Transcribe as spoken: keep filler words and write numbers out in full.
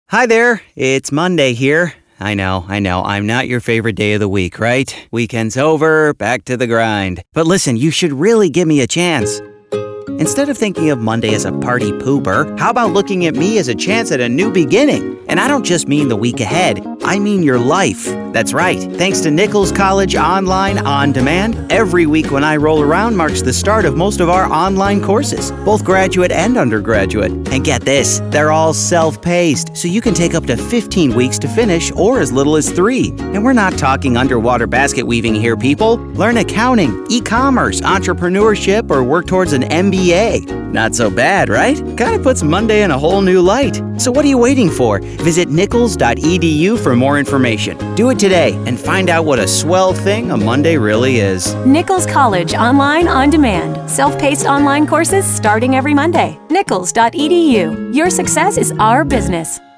Hi there, it's Monday here. I know, I know, I'm not your favorite day of the week, right? Weekend's over, back to the grind. But listen, you should really give me a chance. Instead of thinking of Monday as a party pooper, how about looking at me as a chance at a new beginning? And I don't just mean the week ahead, I mean your life. That's right. Thanks to Nichols College Online On Demand, every week when I roll around marks the start of most of our online courses, both graduate and undergraduate. And get this, they're all self-paced, so you can take up to fifteen weeks to finish or as little as three. And we're not talking underwater basket weaving here, people. Learn accounting, e-commerce, entrepreneurship, or work towards an M B A. Not so bad, right? Kind of puts Monday in a whole new light. So what are you waiting for? Visit nichols dot e d u for more information. Do it today and find out what a swell thing a Monday really is. Nichols College Online On Demand. Self-paced online courses starting every Monday. nichols dot e d u. Your success is our business.